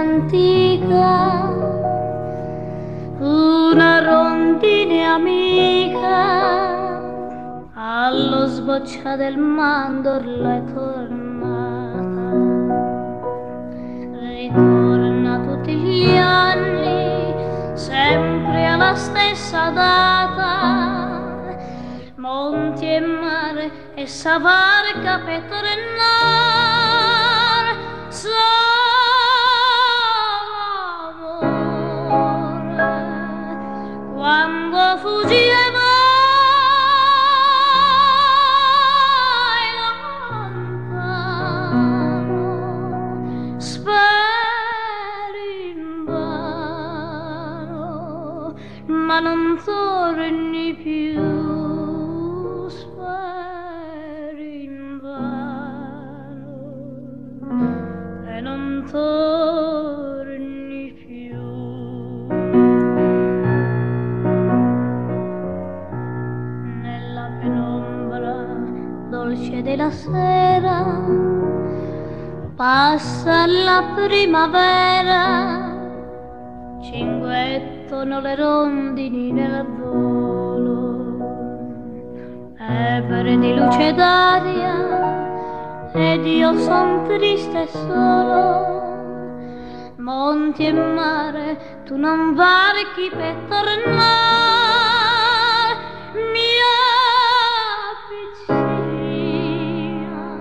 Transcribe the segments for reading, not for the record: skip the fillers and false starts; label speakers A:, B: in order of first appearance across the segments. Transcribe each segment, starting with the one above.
A: antica, una rondine amica, allo sboccia del mandorlo è tornata, ritorna tutti gli anni, sempre alla stessa data, monti e mare e sa barca per tornare, solo amore, quando fuggiva lontano, speri invano, ma non torni più. Non torni più. Nella penombra dolce della sera passa la primavera, cinguettono le rondini nel volo, ebbre di luce d'aria ed io son triste solo, monti e mare, tu non varchi per tornare, mia piccina,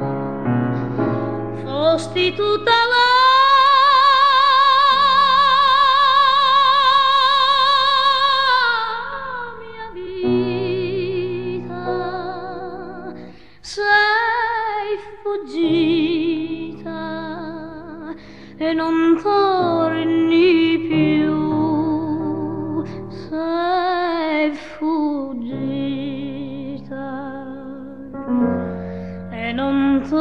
A: fosti tutta la mia vita, sei fuggita e non torni più, sei fuggita e non torni più.